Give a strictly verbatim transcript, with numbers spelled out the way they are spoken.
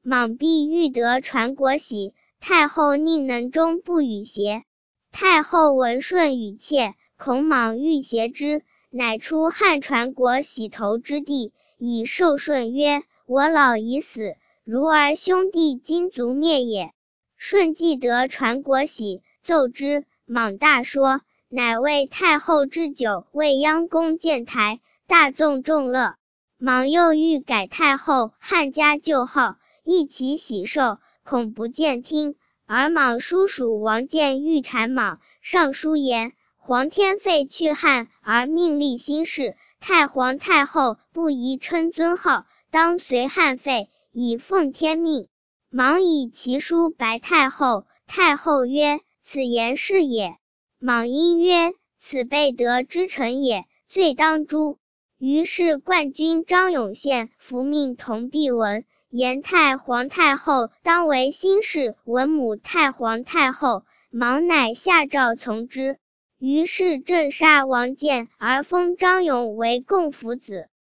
莽必欲得传国玺，太后宁能终不与偕？太后闻舜与妾，恐莽欲挟之，乃出汉传国玺头之地，以授舜曰：我老已死，如儿兄弟今族灭也。舜既得传国玺，奏之，莽大说，乃为太后置酒未央宫建台，大纵众乐。莽又欲改太后汉家旧号，一起喜寿，恐不见听，而莽叔属王建欲谗莽，上书言：皇天废去汉而命立新氏，太皇太后不宜称尊号，当随汉废，以奉天命。莽以其书白太后，太后曰：此言是也。莽因曰：此辈得之臣也，罪当诛。于是冠军张永宪伏命同毕文，言太皇太后当为新氏文母太皇太后，莽乃下诏从之。于是镇杀王建，而封张永为共福子。